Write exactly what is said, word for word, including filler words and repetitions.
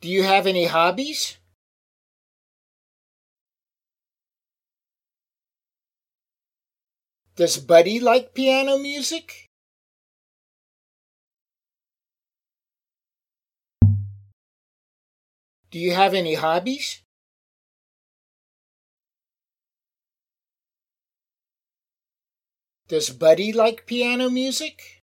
Do you have any hobbies? Does Buddy like piano music? Do you have any hobbies? Does Buddy like piano music?